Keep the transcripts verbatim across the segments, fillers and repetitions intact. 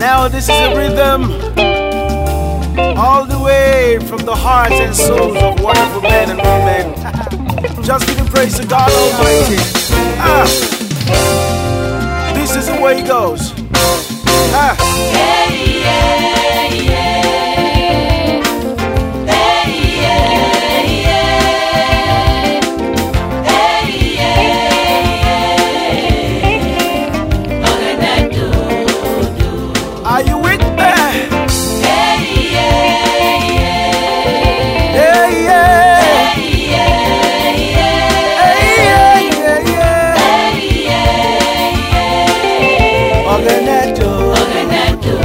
Now this is a rhythm all the way from the hearts and souls of wonderful men and women. Just giving praise to God Almighty. Ah, this is the way it goes. Ah. Yeah, yeah, yeah. Are you with me? Yeah, yeah, yeah. Yeah, yeah. Yeah, yeah, Yeah, yeah, yeah. yeah. Yeah, Organeto. Organeto.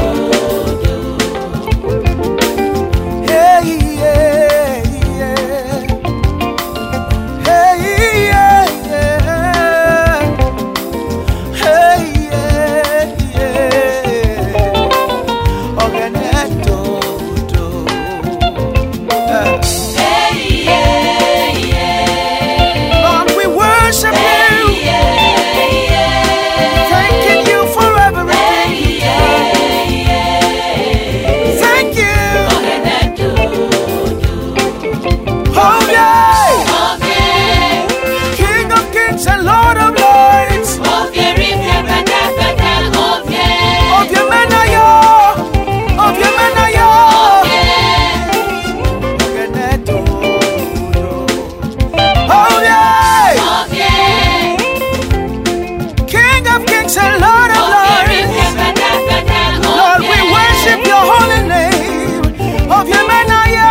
Yeah, yeah, yeah. Yeah, yeah, yeah. Hey, yeah, yeah. Organeto. Uh. Hey, yeah, yeah. Lord, we worship you, Yeah, yeah. thanking you for everything you've done. Thank you. Organeto. Oh yeah, Okay. King of kings and Lord of lords. Okay, rip, bata, bata, okay. Of your men are you, of your men are you. Organeto. Oh yeah, Okay. King of kings and Lord of Okay, rip, lords. bata, bata, Lord, we okay. worship your holy name. Of your men are you.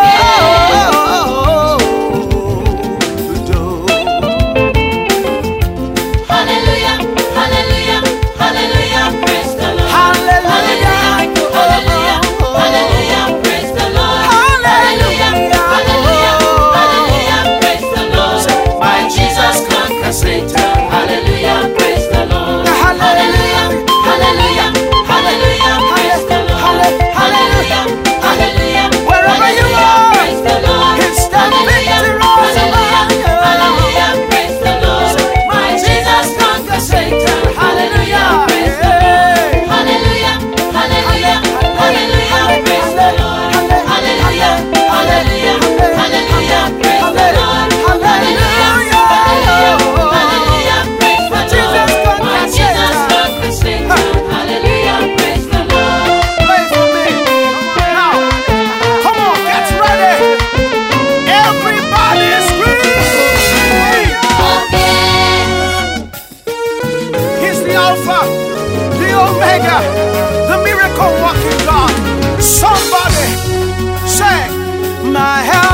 Hallelujah, hallelujah, hallelujah, praise the Lord. Hallelujah. Hallelujah, hallelujah, praise the Lord. Hallelujah, hallelujah, hallelujah, praise the Lord. My Jesus conquers Satan. Hallelujah, praise the Lord. Hallelujah, hallelujah, hallelujah, praise the Lord. Hallelujah, hallelujah, Wherever you are, praise the Lord. it's the Hallelujah, victory of hallelujah, hallelujah, praise the Lord. My Jesus conquers Satan. Hallelujah, praise the Lord. Hallelujah, hallelujah, hallelujah, praise the Lord. Hallelujah, hallelujah, hallelujah, praise the Lord. Hallelujah, hallelujah, praise the Lord. My Jesus conquers Satan. Hallelujah, praise the Lord. Play for me. Now, come on, get ready. Everybody scream. Okay. He's the Alpha, the Omega, the miracle working God. Somebody say, my help.